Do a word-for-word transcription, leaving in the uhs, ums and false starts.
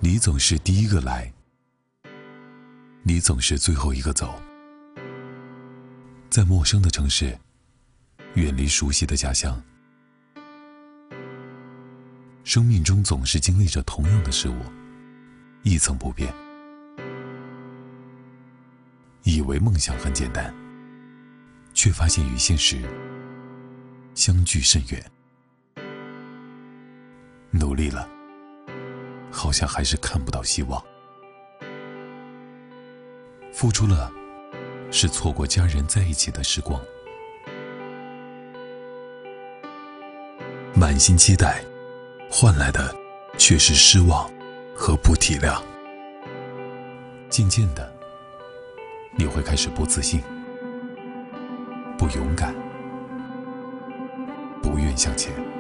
你总是第一个来，你总是最后一个走。在陌生的城市，远离熟悉的家乡，生命中总是经历着同样的事物，一成不变。以为梦想很简单，却发现与现实相距甚远。努力了，好像还是看不到希望。付出了，是错过家人在一起的时光。满心期待，换来的却是失望和不体谅。渐渐的，你会开始不自信，不勇敢，不愿向前。